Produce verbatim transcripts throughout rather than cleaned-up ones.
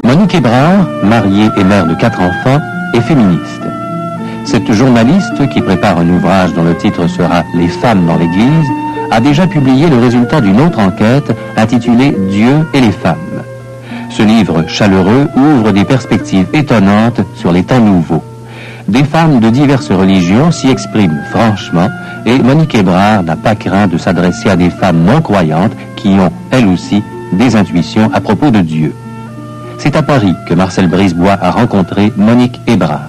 Monique Hébrard, mariée et mère de quatre enfants, est féministe. Cette journaliste, qui prépare un ouvrage dont le titre sera « Les femmes dans l'Église », a déjà publié le résultat d'une autre enquête intitulée « Dieu et les femmes ». Ce livre chaleureux ouvre des perspectives étonnantes sur les temps nouveaux. Des femmes de diverses religions s'y expriment franchement et Monique Hébrard n'a pas craint de s'adresser à des femmes non croyantes qui ont, elles aussi, des intuitions à propos de Dieu. C'est à Paris que Marcel Brisebois a rencontré Monique Hébrard.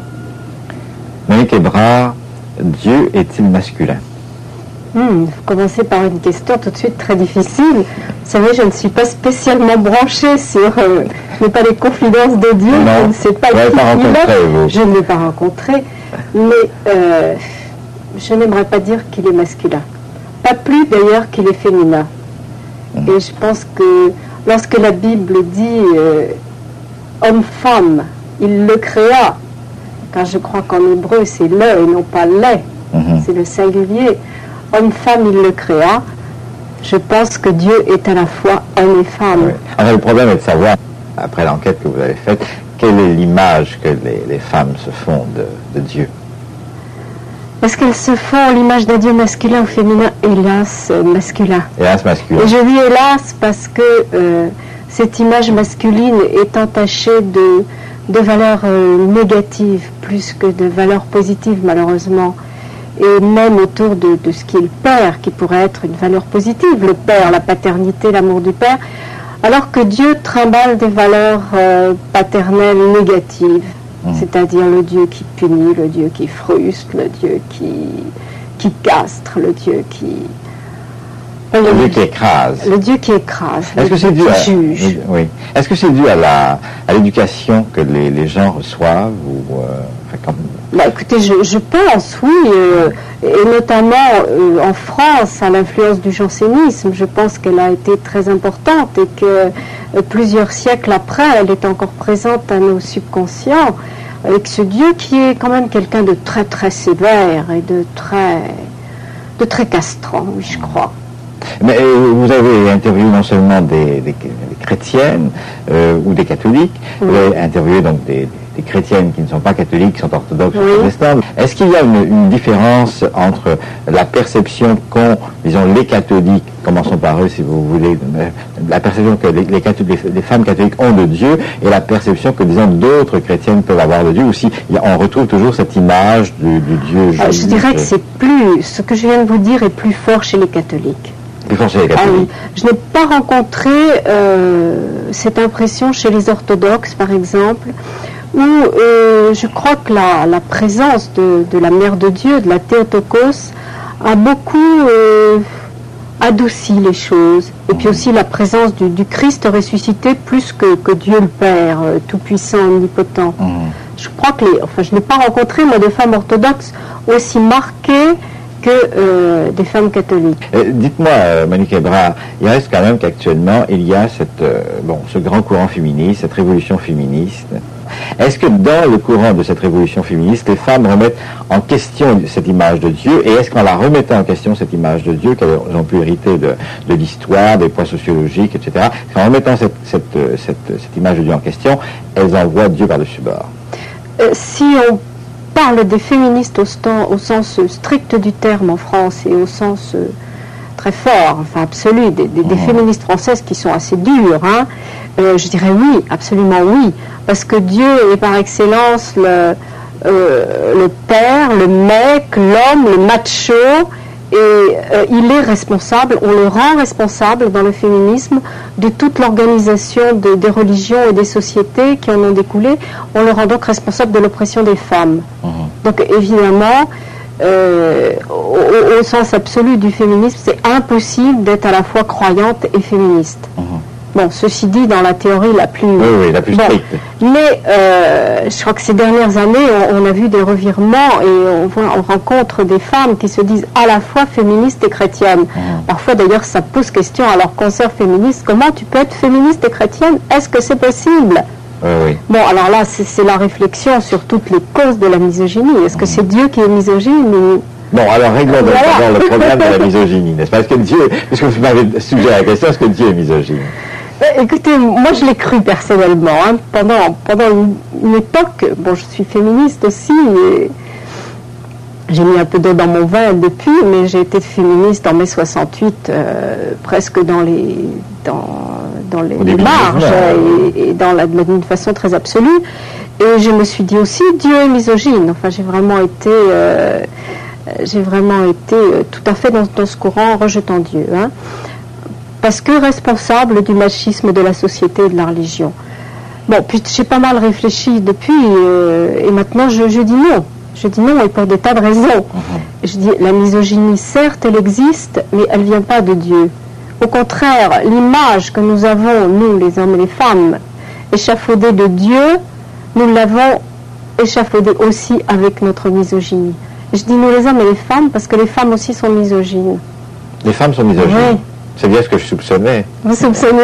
Monique Hébrard, Dieu est-il masculin? Hmm, vous commencez par une question tout de suite très difficile. Vous savez, je ne suis pas spécialement branchée sur euh, je n'ai pas les confidences de Dieu, non, je ne sais pas qui il est. Je ne l'ai pas rencontré, mais euh, je n'aimerais pas dire qu'il est masculin. Pas plus d'ailleurs qu'il est féminin. Mmh. Et je pense que lorsque la Bible dit euh, homme-femme, il le créa, car je crois qu'en hébreu c'est le et non pas les, mmh. c'est le singulier. Homme-femme, il le créa. Je pense que Dieu est à la fois homme et femme. Oui. Alors, le problème est de savoir, après l'enquête que vous avez faite, quelle est l'image que les, les femmes se font de, de Dieu? Est-ce qu'elles se font l'image d'un Dieu masculin ou féminin? Hélas, masculin. Hélas, masculin. Et je dis hélas parce que euh, cette image masculine est entachée de, de valeurs euh, négatives plus que de valeurs positives, malheureusement. Et même autour de, de ce qui est le père, qui pourrait être une valeur positive, le père, la paternité, l'amour du père, alors que Dieu trimballe des valeurs euh, paternelles négatives, mmh. c'est-à-dire le Dieu qui punit, le Dieu qui frustre, le Dieu qui, qui castre, le Dieu qui... Le, le Dieu qui écrase. Le Dieu qui écrase, Est-ce que c'est dû à, juge. Oui. Est-ce que c'est dû à la à l'éducation que les, les gens reçoivent ou euh, enfin, comme... Bah, écoutez, je, je pense, oui, euh, et notamment euh, en France, à l'influence du jansénisme, je pense qu'elle a été très importante et que euh, plusieurs siècles après, elle est encore présente à nos subconscients, avec ce Dieu qui est quand même quelqu'un de très très sévère et de très, de très castrant, oui, je crois. Mais euh, vous avez interviewé non seulement des, des, des chrétiennes euh, ou des catholiques, oui. Vous avez interviewé donc des, des chrétiennes qui ne sont pas catholiques, qui sont orthodoxes ou oui. protestantes. Est-ce qu'il y a une, une différence entre la perception qu'ont, disons, les catholiques, commençons par eux si vous voulez, la perception que les, les, catholiques, les, les femmes catholiques ont de Dieu et la perception que, disons, d'autres chrétiennes peuvent avoir de Dieu, ou si on retrouve toujours cette image du, du Dieu juif? Je dirais que c'est plus, ce que je viens de vous dire est plus fort chez les catholiques. Ah oui. Je n'ai pas rencontré euh, cette impression chez les orthodoxes, par exemple, où euh, je crois que la, la présence de, de la Mère de Dieu, de la Théotokos, a beaucoup euh, adouci les choses. Et puis aussi la présence du, du Christ ressuscité plus que, que Dieu le Père, euh, tout-puissant, omnipotent. Mmh. Je crois que les, enfin, je n'ai pas rencontré, moi, de femmes orthodoxes aussi marquées que euh, des femmes catholiques. Euh, dites-moi, euh, Monique Hébrard, il reste quand même qu'actuellement, il y a cette, euh, bon, ce grand courant féministe, cette révolution féministe. Est-ce que dans le courant de cette révolution féministe, les femmes remettent en question cette image de Dieu, et est-ce qu'en la remettant en question, cette image de Dieu, qu'elles ont pu hériter de, de l'histoire, des poids sociologiques, et cetera, en remettant cette, cette, cette, cette image de Dieu en question, elles envoient Dieu par-dessus bord? euh, Si on parle des féministes au, stand, au sens strict du terme en France et au sens euh, très fort, enfin absolu, des, des, des mmh. féministes françaises qui sont assez dures, hein, euh, je dirais oui, absolument oui, parce que Dieu est par excellence le, euh, le père, le mec, l'homme, le macho, et euh, il est responsable, on le rend responsable dans le féminisme de toute l'organisation de, des religions et des sociétés qui en ont découlé. On le rend donc responsable de l'oppression des femmes. Mmh. Donc évidemment, euh, au, au sens absolu du féminisme, c'est impossible d'être à la fois croyante et féministe. Mmh. Bon, ceci dit, dans la théorie la plus... Oui, oui, la plus bon, stricte. Mais euh, je crois que ces dernières années, on, on a vu des revirements et on, voit, on rencontre des femmes qui se disent à la fois féministes et chrétiennes. Mmh. Parfois, d'ailleurs, ça pose question à leurs consoeurs féministes. Comment tu peux être féministe et chrétienne? Est-ce que c'est possible? Oui, oui. Bon, alors là, c'est la réflexion sur toutes les causes de la misogynie. Est-ce que c'est Dieu qui est misogyne ou... Bon, alors réglons voilà. d'abord le problème de la misogynie, n'est-ce pas? Est-ce que Dieu, puisque vous m'avez suggéré la question, est-ce que Dieu est misogyne? Écoutez, moi je l'ai cru personnellement. Hein. Pendant, pendant une, une époque, bon, je suis féministe aussi, et j'ai mis un peu d'eau dans mon vin depuis, mais j'ai été féministe en mai soixante-huit, euh, presque dans les, dans, dans les, les marges et, et dans la, d'une façon très absolue. Et je me suis dit aussi, Dieu est misogyne. Enfin, j'ai vraiment été, euh, j'ai vraiment été euh, tout à fait dans, dans ce courant, rejetant Dieu. Hein. Parce que responsable du machisme de la société et de la religion. Bon, puis j'ai pas mal réfléchi depuis, euh, et maintenant je, je dis non. Je dis non, et pour des tas de raisons. Mm-hmm. Je dis, la misogynie, certes, elle existe, mais elle ne vient pas de Dieu. Au contraire, l'image que nous avons, nous, les hommes et les femmes, échafaudée de Dieu, nous l'avons échafaudée aussi avec notre misogynie. Je dis nous, les hommes et les femmes, parce que les femmes aussi sont misogynes. Les femmes sont misogynes. Oui. C'est bien ce que je soupçonnais. Vous soupçonnez.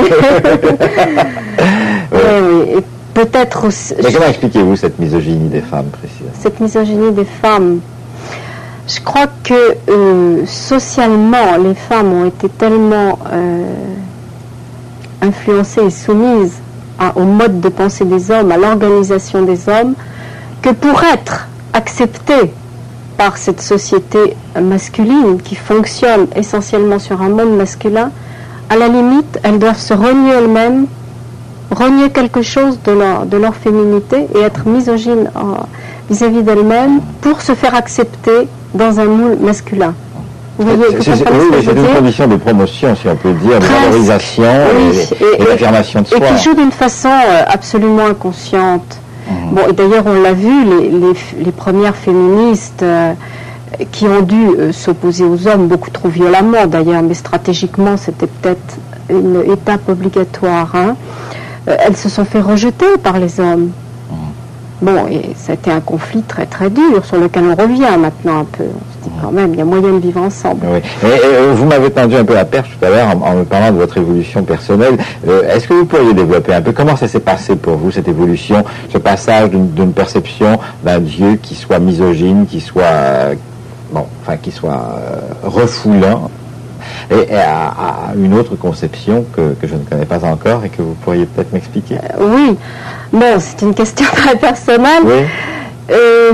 Oui, oui. Et peut-être aussi... Mais comment expliquez-vous cette misogynie des femmes, précisément? Cette misogynie des femmes. Je crois que euh, socialement, les femmes ont été tellement euh, influencées et soumises à, au mode de pensée des hommes, à l'organisation des hommes, que pour être acceptées par cette société masculine qui fonctionne essentiellement sur un monde masculin, à la limite, elles doivent se renier elles-mêmes, renier quelque chose de leur, de leur féminité et être misogynes vis-à-vis d'elles-mêmes pour se faire accepter dans un moule masculin. Vous voyez, c'est, c'est, oui, c'est une dire. condition de promotion, si on peut dire, de valorisation oui, et, et, et d'affirmation de soi. Et qui joue d'une façon absolument inconsciente. Bon, et d'ailleurs, on l'a vu, les, les, les premières féministes euh, qui ont dû euh, s'opposer aux hommes beaucoup trop violemment, d'ailleurs, mais stratégiquement, c'était peut-être une étape obligatoire. Hein. Euh, elles se sont fait rejeter par les hommes. Bon, et ça a été un conflit très très dur sur lequel on revient maintenant un peu. On se dit quand même, il y a moyen de vivre ensemble. Oui. Et, et, vous m'avez tendu un peu la perche tout à l'heure en, en me parlant de votre évolution personnelle. Euh, est-ce que vous pourriez développer un peu comment ça s'est passé pour vous, cette évolution, ce passage d'une, d'une perception d'un Dieu qui soit misogyne, qui soit, euh, bon, enfin, qui soit euh, refoulant, et, et à, à une autre conception que, que je ne connais pas encore et que vous pourriez peut-être m'expliquer? euh, Oui. Bon, c'est une question très personnelle. Oui. Euh,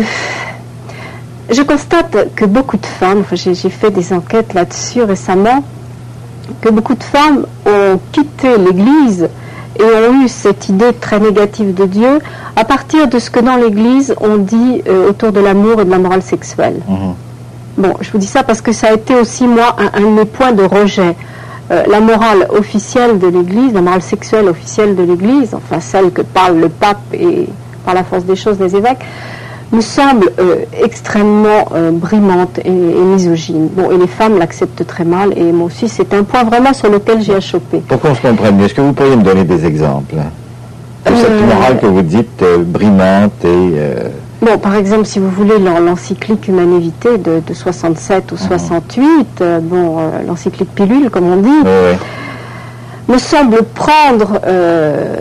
je constate que beaucoup de femmes, enfin, j'ai, j'ai fait des enquêtes là-dessus récemment, que beaucoup de femmes ont quitté l'Église et ont eu cette idée très négative de Dieu à partir de ce que dans l'Église on dit euh, autour de l'amour et de la morale sexuelle. Mmh. Bon, je vous dis ça parce que ça a été aussi, moi, un, un de mes points de rejet. Euh, la morale officielle de l'Église, la morale sexuelle officielle de l'Église, enfin celle que parle le pape et par la force des choses les évêques, me semble euh, extrêmement euh, brimante et, et misogyne. Bon, et les femmes l'acceptent très mal, et moi aussi, c'est un point vraiment sur lequel j'ai achoppé. Pour qu'on se comprenne mieux, est-ce que vous pourriez me donner des exemples de cette euh... morale que vous dites euh, brimante et... Euh... Bon, par exemple, si vous voulez, l'encyclique Humanae Vitae de, de soixante-sept ou soixante-huit, euh, bon, euh, l'encyclique pilule, comme on dit, oui, oui. me semble prendre euh,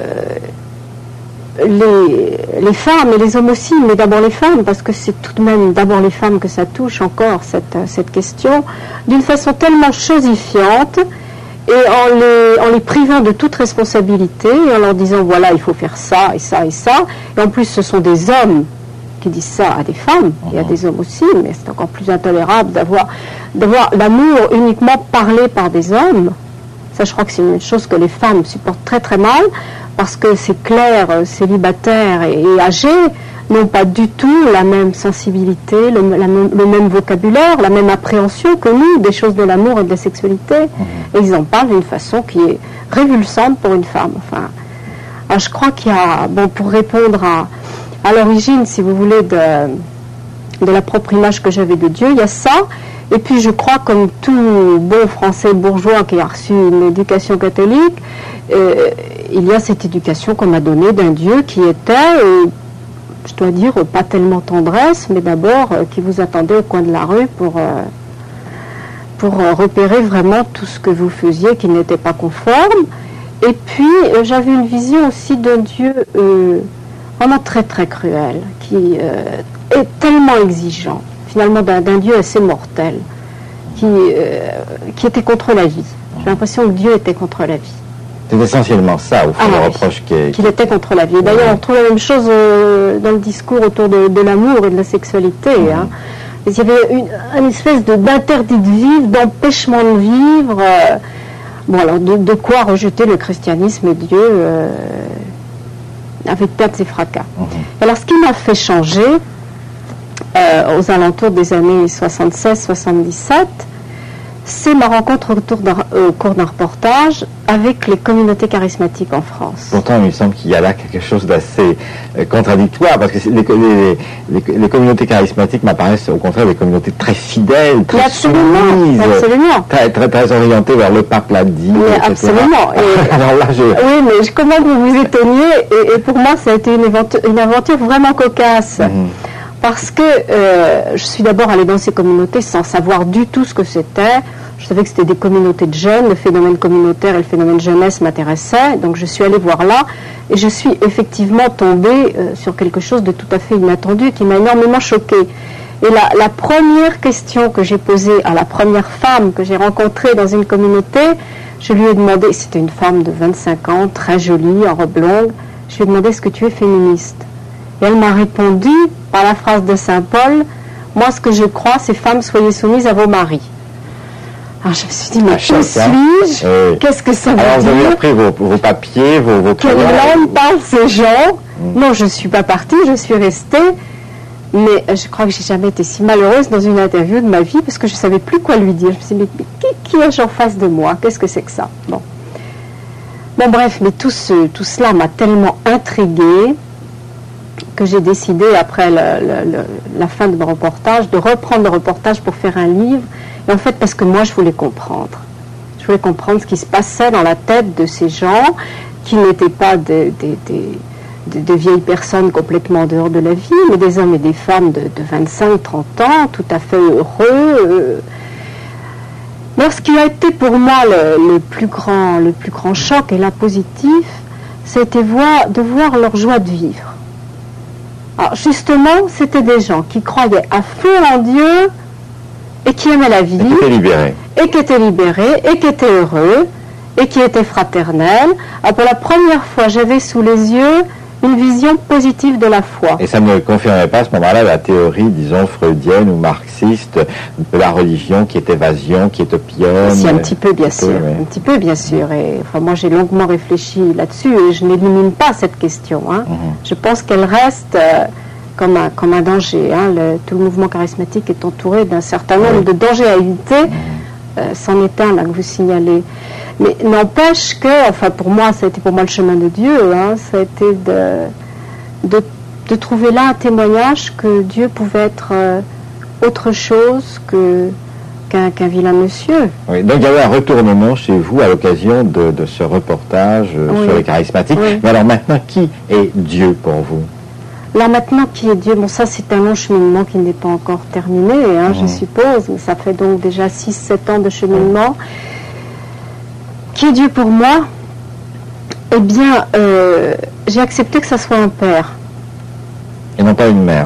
les, les femmes et les hommes aussi, mais d'abord les femmes, parce que c'est tout de même d'abord les femmes que ça touche encore, cette, cette question, d'une façon tellement chosifiante, et en les, en les privant de toute responsabilité, et en leur disant, voilà, il faut faire ça, et ça, et ça, et en plus, ce sont des hommes qui disent ça à des femmes, et à des hommes aussi, mais c'est encore plus intolérable d'avoir, d'avoir l'amour uniquement parlé par des hommes. Ça, je crois que c'est une chose que les femmes supportent très très mal, parce que ces clercs célibataires et, et âgés n'ont pas du tout la même sensibilité, le, la, le même vocabulaire, la même appréhension que nous des choses de l'amour et de la sexualité, mmh. et ils en parlent d'une façon qui est révulsante pour une femme. Enfin, alors je crois qu'il y a, bon, pour répondre à à l'origine, si vous voulez, de, de la propre image que j'avais de Dieu, il y a ça. Et puis je crois, comme tout bon français bourgeois qui a reçu une éducation catholique, euh, il y a cette éducation qu'on m'a donnée d'un Dieu qui était, euh, je dois dire, pas tellement tendresse, mais d'abord euh, qui vous attendait au coin de la rue pour, euh, pour euh, repérer vraiment tout ce que vous faisiez qui n'était pas conforme. Et puis euh, j'avais une vision aussi d'un Dieu... Euh, vraiment très très cruel, qui euh, est tellement exigeant, finalement d'un, d'un Dieu assez mortel, qui, euh, qui était contre la vie. J'ai l'impression que Dieu était contre la vie. C'est essentiellement ça, au fond, ah, le oui, reproche qu'il qu'il était contre la vie. D'ailleurs, oui. on trouve la même chose euh, dans le discours autour de, de l'amour et de la sexualité. Mmh. Hein. Il y avait une, une espèce de, d'interdit de vivre, d'empêchement de vivre. Euh, bon, alors, de, de quoi rejeter le christianisme et Dieu euh, avec pertes et fracas. Mmh. Alors, ce qui m'a fait changer, euh, aux alentours des années soixante-seize soixante-dix-sept, c'est ma rencontre autour d'un, euh, au cours d'un reportage avec les communautés charismatiques en France. Pourtant, il me semble qu'il y a là quelque chose d'assez euh, contradictoire, parce que les, les, les, les communautés charismatiques m'apparaissent au contraire des communautés très fidèles, très absolument, soumises, absolument. Très, très, très orientées vers le pape l'a dit, mais et cetera. Absolument. Et, alors là, je... Oui, mais je commande que vous vous étonniez, et, et pour moi, ça a été une aventure, une aventure vraiment cocasse. Mm-hmm. Parce que euh, je suis d'abord allée dans ces communautés sans savoir du tout ce que c'était. Je savais que c'était des communautés de jeunes, le phénomène communautaire et le phénomène jeunesse m'intéressaient. Donc je suis allée voir là et je suis effectivement tombée euh, sur quelque chose de tout à fait inattendu qui m'a énormément choquée. Et la, la première question que j'ai posée à la première femme que j'ai rencontrée dans une communauté, je lui ai demandé, c'était une femme de vingt-cinq ans, très jolie, en robe longue, je lui ai demandé est-ce que tu es féministe ? Et elle m'a répondu par la phrase de Saint Paul, moi ce que je crois, c'est femmes, soyez soumises à vos maris. Alors je me suis dit, mais qui suis-je euh, Qu'est-ce que ça veut alors, dire vous avez pris vos, vos papiers, vos, vos Quelle langue parlent ces gens mmh. Non, je ne suis pas partie, je suis restée. Mais je crois que j'ai jamais été si malheureuse dans une interview de ma vie parce que je ne savais plus quoi lui dire. Je me suis dit, mais qui, qui ai-je en face de moi? Qu'est-ce que c'est que ça? Bon. Bon, bref, mais tout, ce, tout cela m'a tellement intriguée que j'ai décidé, après le, le, le, la fin de mon reportage, de reprendre le reportage pour faire un livre. Et en fait, parce que moi, je voulais comprendre. Je voulais comprendre ce qui se passait dans la tête de ces gens qui n'étaient pas des, des, des, des, des vieilles personnes complètement en dehors de la vie, mais des hommes et des femmes de, de vingt-cinq trente ans, tout à fait heureux. Mais ce qui a été pour moi le, le, plus grand, le plus grand choc et l'impositif, c'était voir, de voir leur joie de vivre. Alors justement, c'était des gens qui croyaient à fond en Dieu et qui aimaient la vie. Et qui étaient libérés. Et qui étaient libérés, et qui étaient heureux, et qui étaient fraternels. Alors pour la première fois, j'avais sous les yeux une vision positive de la foi. Et ça ne confirmait pas à ce moment-là la théorie, disons, freudienne ou marxiste de la religion qui est évasion, qui est opium. Si, un petit peu, bien sûr. Peu, oui. Un petit peu, bien sûr. Et enfin, moi, j'ai longuement réfléchi là-dessus et je n'élimine pas cette question. Hein. Mm-hmm. Je pense qu'elle reste euh, comme, un, comme un danger. Hein. Le, tout le mouvement charismatique est entouré d'un certain nombre oui. de dangers à éviter. Mm-hmm. Euh, c'en est un, là, que vous signalez. Mais n'empêche que, enfin pour moi, ça a été pour moi le chemin de Dieu, hein, ça a été de, de, de trouver là un témoignage que Dieu pouvait être euh, autre chose que, qu'un, qu'un vilain monsieur. Oui, donc il y a eu un retournement chez vous à l'occasion de, de ce reportage euh, oui. sur les charismatiques. Oui. Mais alors maintenant, qui est Dieu pour vous ? Alors maintenant, qui est Dieu ? Bon, ça c'est un long cheminement qui n'est pas encore terminé, hein, mmh. je suppose, mais ça fait donc déjà six sept ans de cheminement. Mmh. Qui est Dieu pour moi ? Eh bien, euh, j'ai accepté que ça soit un père. Et non pas une mère.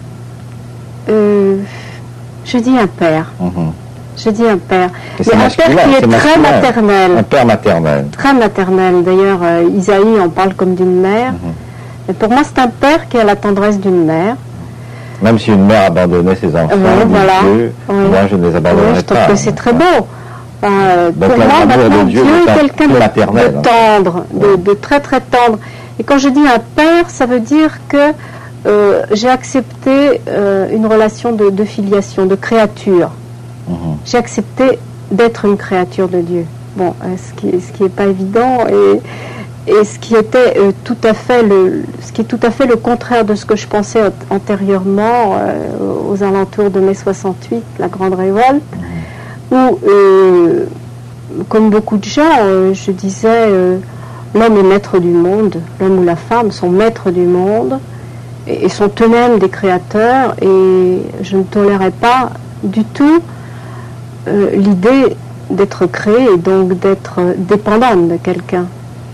Euh, je dis un père. Mm-hmm. Je dis un père. Mais un père qui est, est très maternel. Un père maternel. Très maternel. D'ailleurs, euh, Isaïe en parle comme d'une mère. Mm-hmm. Et pour moi, c'est un père qui a la tendresse d'une mère. Même si une mère abandonnait ses enfants, oui, voilà. Dieu, oui. moi je ne les abandonnerai oui, je trouve pas. que c'est très beau. Euh, Donc, pour moi, maintenant, de Dieu, Dieu est quelqu'un de, maternel, de tendre, de, de très très tendre. Et quand je dis un père, ça veut dire que euh, j'ai accepté euh, une relation de, de filiation, de créature. Mm-hmm. J'ai accepté d'être une créature de Dieu. Bon, euh, ce qui ce qui est pas évident et, et ce qui était euh, tout à fait le ce qui est tout à fait le contraire de ce que je pensais antérieurement euh, aux alentours de mai soixante-huit, la grande révolte. Mm-hmm. Où, euh, comme beaucoup de gens, euh, je disais, euh, l'homme est maître du monde, l'homme ou la femme sont maîtres du monde et, et sont eux-mêmes des créateurs, et je ne tolérais pas du tout euh, l'idée d'être créé et donc d'être dépendante de quelqu'un.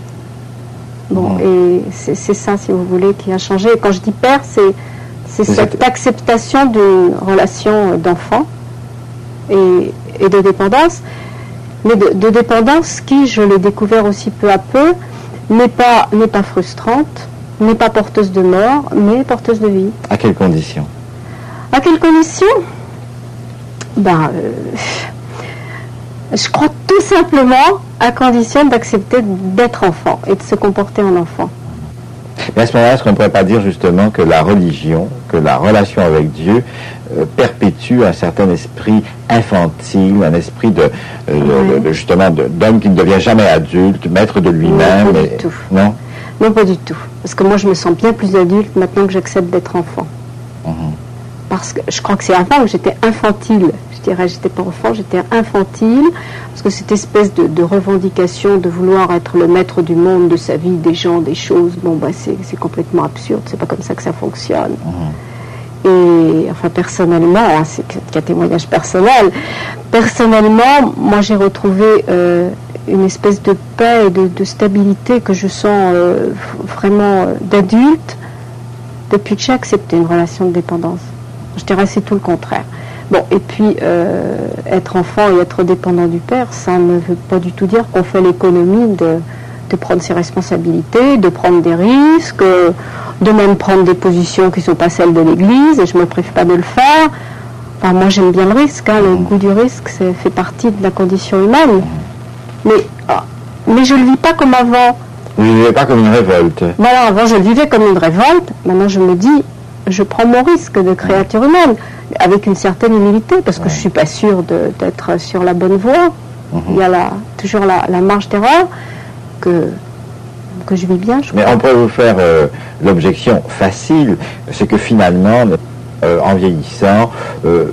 Bon, mmh. et c'est, c'est ça, si vous voulez, qui a changé. Et quand je dis père, c'est, c'est cette êtes... acceptation d'une relation d'enfant et et de dépendance. mais de, de dépendance qui, je l'ai découvert aussi peu à peu, n'est pas, n'est pas frustrante, n'est pas porteuse de mort, mais porteuse de vie. À quelles conditions? À quelles conditions? Ben, euh, je crois tout simplement à condition d'accepter d'être enfant et de se comporter en enfant. Mais à ce moment-là, est-ce qu'on ne pourrait pas dire justement que la religion, que la relation avec Dieu euh, perpétue un certain esprit infantile, un esprit de, euh, oui. de, de justement d'homme qui ne devient jamais adulte, maître de lui-même? Non, pas et... du tout. Non? Non, pas du tout. Parce que moi, je me sens bien plus adulte maintenant que j'accepte d'être enfant. Mmh. Parce que je crois que c'est avant que j'étais infantile. Je dirais, j'étais pas enfant, j'étais infantile. Parce que cette espèce de, de revendication de vouloir être le maître du monde, de sa vie, des gens, des choses, bon, bah, c'est, c'est complètement absurde. C'est pas comme ça que ça fonctionne. Mmh. Et, enfin, personnellement, hein, c'est qu'un témoignage personnel. Personnellement, moi, j'ai retrouvé euh, une espèce de paix et de, de stabilité que je sens euh, vraiment euh, d'adulte depuis que j'ai accepté une relation de dépendance. Je dirais c'est tout le contraire. Bon, et puis euh, être enfant et être dépendant du père, ça ne veut pas du tout dire qu'on fait l'économie de, de prendre ses responsabilités, de prendre des risques, de même prendre des positions qui ne sont pas celles de l'Église, et je ne me prive pas de le faire. Enfin, moi j'aime bien le risque, hein, le goût du risque, ça fait partie de la condition humaine. Mais, ah, mais je ne le vis pas comme avant. Vous ne le vivez pas comme une révolte? Voilà, avant je le vivais comme une révolte, maintenant je me dis, je prends mon risque de créature humaine, avec une certaine humilité, parce que ouais. je ne suis pas sûre de, d'être sur la bonne voie. Mm-hmm. Il y a la, toujours la, la marge d'erreur que, que je vis bien, je Mais crois. on peut vous faire euh, l'objection facile, c'est que finalement, euh, en vieillissant, euh,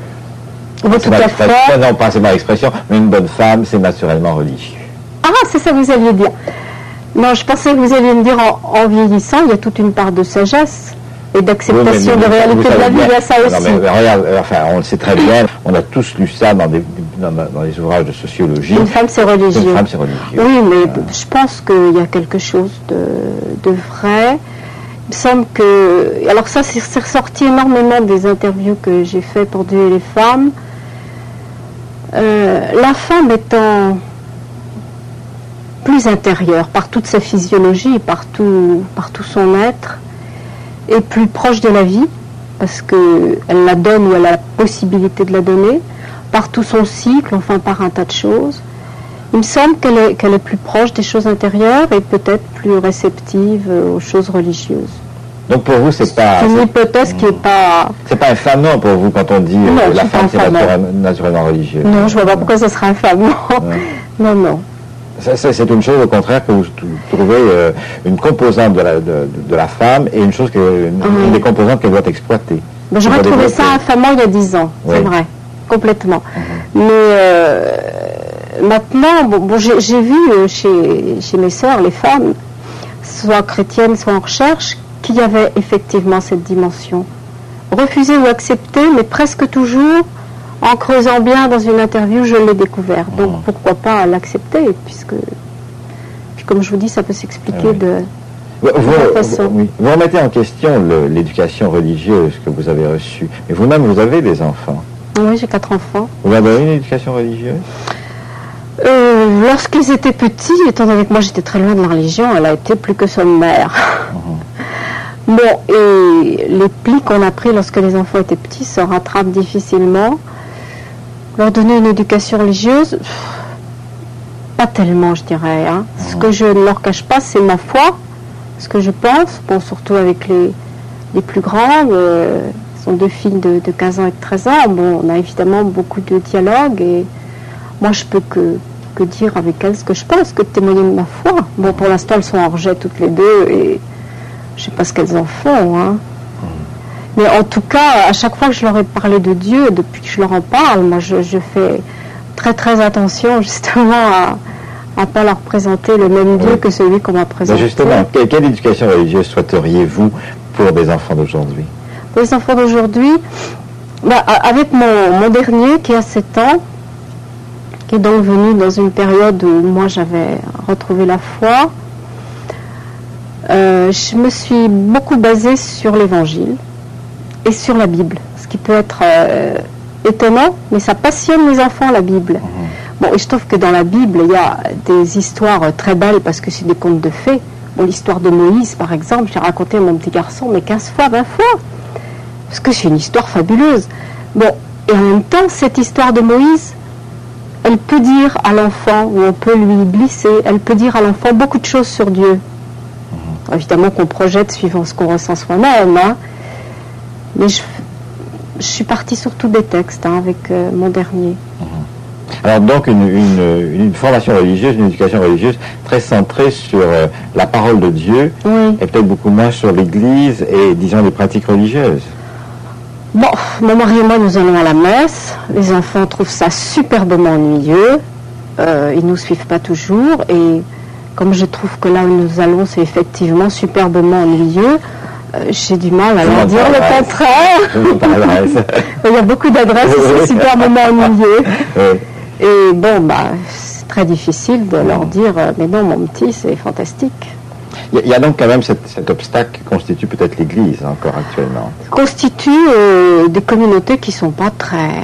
oui, tout à fait. Non, pas c'est ma expression, mais une bonne femme, c'est naturellement religieux. Ah, c'est ça que vous alliez dire. Non, je pensais que vous alliez me dire en, en vieillissant, il y a toute une part de sagesse et d'acceptation oui, de réalité de la vie, il y a ça aussi. Non, mais regarde, enfin, on le sait très bien, on a tous lu ça dans des, dans, dans des ouvrages de sociologie. Une femme, c'est religieux. Une femme, c'est religieux. Oui, mais euh... je pense qu'il y a quelque chose de, de vrai. Il me semble que... Alors ça, c'est, c'est ressorti énormément des interviews que j'ai faites pour Dieu et les femmes. Euh, la femme étant plus intérieure, par toute sa physiologie, par tout, par tout son être, et plus proche de la vie, parce qu'elle la donne ou elle a la possibilité de la donner, par tout son cycle, enfin par un tas de choses. Il me semble qu'elle est, qu'elle est plus proche des choses intérieures et peut-être plus réceptive aux choses religieuses. Donc pour vous, c'est pas... C'est une c'est, hypothèse qui n'est pas... C'est pas infamant pour vous quand on dit non, euh, la femme, c'est naturellement, naturellement religieuse. Non, je ne vois pas pourquoi ça serait infamant. Ouais. Non, non. Ça, c'est, c'est une chose, au contraire, que vous trouvez euh, une composante de la, de, de la femme et une chose que, une, oui. une des composantes qu'elle doit exploiter. Ben, j'aurais trouvé ça infamant il y a dix ans, oui. C'est vrai, complètement. Mm-hmm. Mais euh, maintenant, bon, bon, j'ai, j'ai vu chez, chez mes sœurs, les femmes, soit chrétiennes, soit en recherche, qu'il y avait effectivement cette dimension. Refusée ou acceptée, mais presque toujours... En creusant bien dans une interview, je l'ai découvert. Donc mmh. pourquoi pas l'accepter, puisque, puis comme je vous dis, ça peut s'expliquer oui. de, vous, de vous, façon. Vous, oui. vous remettez en question le, l'éducation religieuse que vous avez reçue. Mais vous-même, vous avez des enfants. Oui, j'ai quatre enfants. Vous avez une éducation religieuse euh, Lorsqu'ils étaient petits, étant donné que moi j'étais très loin de la religion, elle a été plus que sommaire. Mmh. Bon, et les plis qu'on a pris lorsque les enfants étaient petits se rattrapent difficilement. Leur donner une éducation religieuse, pas tellement, je dirais. Hein. Mmh. Ce que je ne leur cache pas, c'est ma foi, ce que je pense. Bon, surtout avec les, les plus grands, euh, ce sont deux filles de, de quinze ans et de treize ans. Bon, on a évidemment beaucoup de dialogue et moi, je peux que, que dire avec elles ce que je pense, que témoigner de ma foi. Bon, pour l'instant, elles sont en rejet toutes les deux et je ne sais pas ce qu'elles en font. Hein. Mais en tout cas, à chaque fois que je leur ai parlé de Dieu, depuis que je leur en parle, moi je, je fais très très attention justement à ne pas leur présenter le même Dieu oui. que celui qu'on m'a présenté. Mais justement, quelle, quelle éducation religieuse souhaiteriez-vous pour des enfants d'aujourd'hui? Pour les enfants d'aujourd'hui, bah, avec mon, mon dernier qui a sept ans, qui est donc venu dans une période où moi j'avais retrouvé la foi, euh, je me suis beaucoup basée sur l'Évangile et sur la Bible, ce qui peut être euh, étonnant, mais ça passionne les enfants, la Bible. Mmh. Bon, et je trouve que dans la Bible, il y a des histoires très belles parce que c'est des contes de fées. Bon, l'histoire de Moïse, par exemple, j'ai raconté à mon petit garçon, mais quinze fois, vingt fois. Parce que c'est une histoire fabuleuse. Bon, et en même temps, cette histoire de Moïse, elle peut dire à l'enfant, ou on peut lui glisser, elle peut dire à l'enfant beaucoup de choses sur Dieu. Mmh. Évidemment qu'on projette suivant ce qu'on ressent soi-même, hein. Mais je, je suis partie surtout des textes, hein, avec euh, mon dernier. Mmh. Alors donc une, une, une formation religieuse, une éducation religieuse très centrée sur euh, la parole de Dieu, oui. Et peut-être beaucoup moins sur l'Église et, disons, les pratiques religieuses. Bon, mon mari et moi, nous allons à la messe. Les enfants trouvent ça superbement ennuyeux. Euh, ils ne nous suivent pas toujours. Et comme je trouve que là où nous allons, c'est effectivement superbement ennuyeux, euh, j'ai du mal à leur dire le contraire. Il y a beaucoup d'adresses où c'est superbement ennuyeux. Oui. Et bon, bah, c'est très difficile de leur dire, mais non, mon petit, c'est fantastique. Il y a donc quand même cet, cet obstacle qui constitue peut-être l'Église encore actuellement. Constitue euh, des communautés qui ne sont pas très,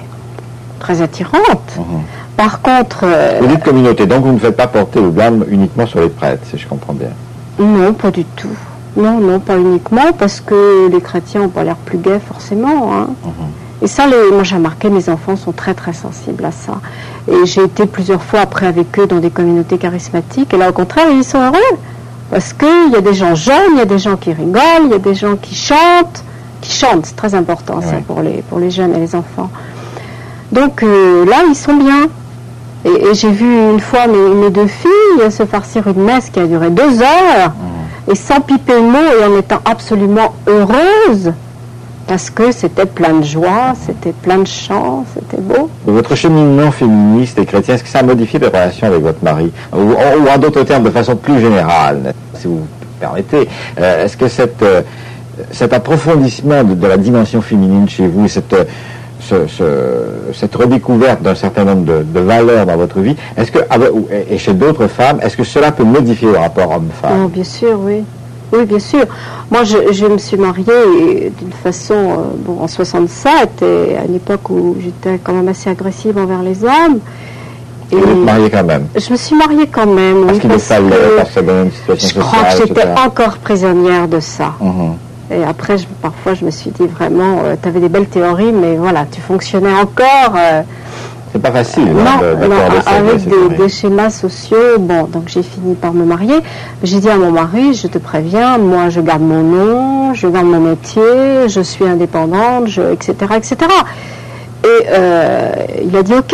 très attirantes. Mmh. Par contre... Euh, vous dites communauté, donc vous ne faites pas porter le blâme uniquement sur les prêtres, si je comprends bien. Non, pas du tout. Non, non, pas uniquement, parce que les chrétiens n'ont pas l'air plus gais forcément. Hein. Mmh. Et ça, les, moi j'ai remarqué, mes enfants sont très très sensibles à ça. Et j'ai été plusieurs fois après avec eux dans des communautés charismatiques, et là au contraire, ils sont heureux. Parce qu'il y a des gens jeunes, il y a des gens qui rigolent, il y a des gens qui chantent, qui chantent, c'est très important, oui. Ça, pour les, pour les jeunes et les enfants. Donc euh, là, ils sont bien. Et, et j'ai vu une fois mes, mes deux filles se farcir une messe qui a duré deux heures, mmh. Et sans piper le mot, et en étant absolument heureuses, parce que c'était plein de joie, c'était plein de chants, c'était beau. Votre cheminement féministe et chrétien, est-ce que ça a modifié les relations avec votre mari? Ou, ou en d'autres termes, de façon plus générale, si vous permettez, euh, est-ce que cette, euh, cet approfondissement de, de la dimension féminine chez vous, cette, ce, ce, cette redécouverte d'un certain nombre de, de valeurs dans votre vie, est-ce que, et chez d'autres femmes, est-ce que cela peut modifier le rapport homme-femme? Oh, bien sûr, oui. Oui, bien sûr. Moi, je, je me suis mariée d'une façon, euh, bon, en soixante-sept, et à une époque où j'étais quand même assez agressive envers les hommes. Et vous êtes mariée quand même? Je me suis mariée quand même. Parce oui, qu'il parce fallait, que parce que dans une situation je sociale, crois que j'étais et cetera. encore prisonnière de ça. Mm-hmm. Et après, je, parfois, je me suis dit vraiment, euh, tu avais des belles théories, mais voilà, tu fonctionnais encore... Euh, C'est pas facile, non, hein, de, non, ça, avec des, des schémas sociaux. Bon, donc j'ai fini par me marier. J'ai dit à mon mari, je te préviens, moi je garde mon nom, je garde mon métier, je suis indépendante, je, et cetera, et cetera. Et euh, il a dit ok.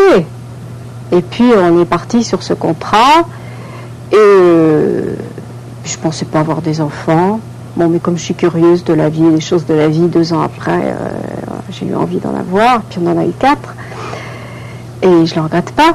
Et puis on est parti sur ce contrat. Et euh, je pensais pas avoir des enfants. Bon, mais comme je suis curieuse de la vie, des choses de la vie, deux ans après, euh, j'ai eu envie d'en avoir. Puis on en a eu quatre. Et je ne le regrette pas.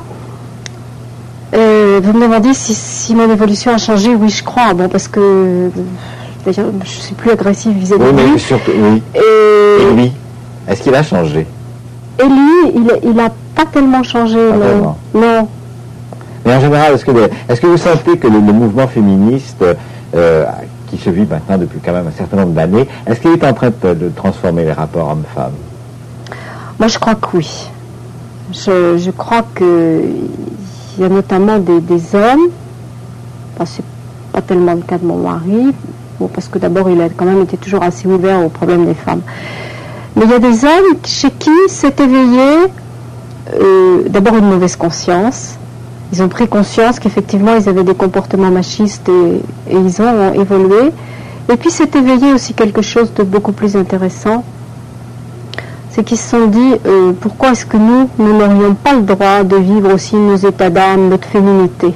Euh, vous me demandez si, si mon évolution a changé. Oui, je crois. Bon, parce que d'ailleurs, je suis plus agressive vis-à-vis oui, de lui. Mais surtout, oui. Et, et lui, est-ce qu'il a changé? Et lui, il n'a pas tellement changé. Pas non. Vraiment. Non. Mais en général, est-ce que, les, est-ce que vous sentez que le, le mouvement féministe, euh, qui se vit maintenant depuis quand même un certain nombre d'années, est-ce qu'il est en train de, de transformer les rapports hommes-femmes? Moi, je crois que oui. Je, je crois qu'il y a notamment des, des hommes, enfin, c'est pas tellement le cas de mon mari, bon, parce que d'abord il a quand même été toujours assez ouvert aux problèmes des femmes. Mais il y a des hommes chez qui s'est éveillé euh, d'abord une mauvaise conscience. Ils ont pris conscience qu'effectivement ils avaient des comportements machistes et, et ils ont évolué. Et puis s'est éveillé aussi quelque chose de beaucoup plus intéressant. C'est qu'ils se sont dit, euh, pourquoi est-ce que nous, nous n'aurions pas le droit de vivre aussi nos états d'âme, notre féminité?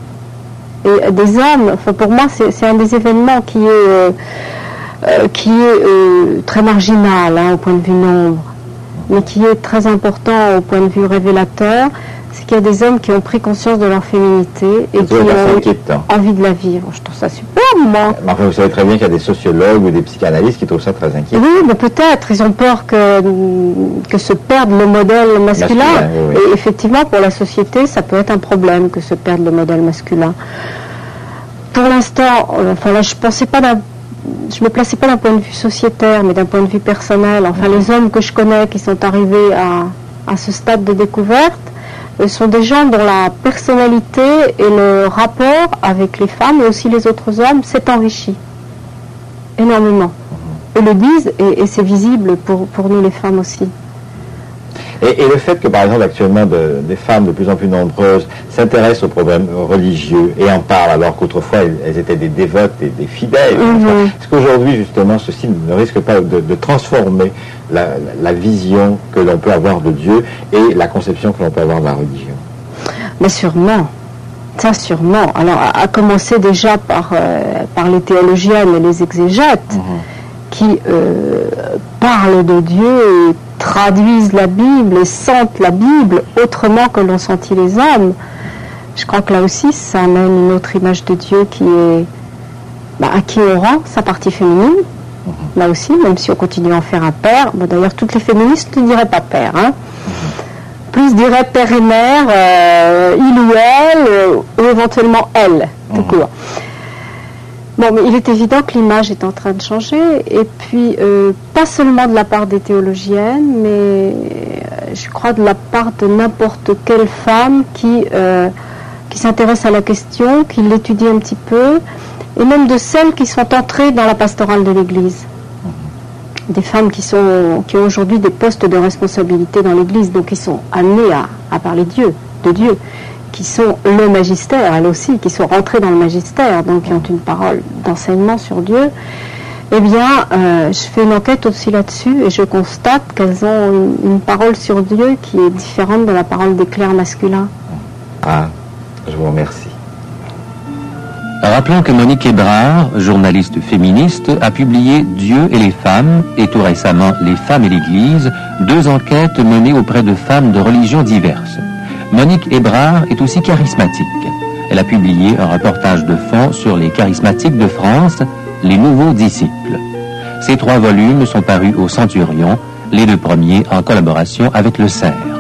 Et des hommes, enfin pour moi, c'est, c'est un des événements qui est, euh, euh, qui est euh, très marginal hein, au point de vue nombre, mais qui est très important au point de vue révélateur. C'est qu'il y a des hommes qui ont pris conscience de leur féminité et qui ont envie de la vivre. Je trouve ça super, moi. Mais enfin, vous savez très bien qu'il y a des sociologues ou des psychanalystes qui trouvent ça très inquiétant. Oui, mais peut-être. Ils ont peur que, que se perde le modèle masculin. masculin oui, oui. Et effectivement, pour la société, ça peut être un problème que se perde le modèle masculin. Pour l'instant, enfin là, je pensais pas d'un... Je me plaçais pas d'un point de vue sociétaire, mais d'un point de vue personnel. Enfin, mmh. les hommes que je connais qui sont arrivés à, à ce stade de découverte, euh, sont des gens dont la personnalité et le rapport avec les femmes et aussi les autres hommes s'est enrichi énormément. Eux le disent et, et c'est visible pour, pour nous les femmes aussi. Et, et le fait que, par exemple, actuellement, de, des femmes de plus en plus nombreuses s'intéressent aux problèmes religieux et en parlent, alors qu'autrefois, elles, elles étaient des dévotes et des fidèles. Mm-hmm. Est-ce qu'aujourd'hui, justement, ceci ne risque pas de, de transformer la, la vision que l'on peut avoir de Dieu et la conception que l'on peut avoir de la religion? Mais sûrement. Ça, sûrement. Alors, à, à commencer déjà par, euh, par les théologiennes et les exégètes, mm-hmm. qui euh, parlent de Dieu et traduisent la Bible et sentent la Bible autrement que l'ont senti les hommes. Je crois que là aussi, ça amène une autre image de Dieu qui est bah, à qui on rend sa partie féminine. Mm-hmm. Là aussi, même si on continue à en faire un père. Bon, d'ailleurs, toutes les féministes ne diraient pas père. Hein. Mm-hmm. Plus diraient père et mère, euh, il ou elle, euh, ou éventuellement elle, tout mm-hmm. court. Bon, mais il est évident que l'image est en train de changer, et puis euh, pas seulement de la part des théologiennes, mais euh, je crois de la part de n'importe quelle femme qui, euh, qui s'intéresse à la question, qui l'étudie un petit peu, et même de celles qui sont entrées dans la pastorale de l'Église. Des femmes qui, sont, qui ont aujourd'hui des postes de responsabilité dans l'Église, donc qui sont amenées à, à parler de Dieu, de Dieu. Qui sont le magistère, elles aussi, qui sont rentrées dans le magistère, donc qui ont une parole d'enseignement sur Dieu, eh bien, euh, je fais une enquête aussi là-dessus et je constate qu'elles ont une, une parole sur Dieu qui est différente de la parole des clercs masculins. Ah, je vous remercie. Rappelons que Monique Hébrard, journaliste féministe, a publié Dieu et les femmes, et tout récemment Les femmes et l'Église, deux enquêtes menées auprès de femmes de religions diverses. Monique Hébrard est aussi charismatique. Elle a publié un reportage de fond sur les charismatiques de France, les nouveaux disciples. Ces trois volumes sont parus au Centurion, les deux premiers en collaboration avec le Cerf.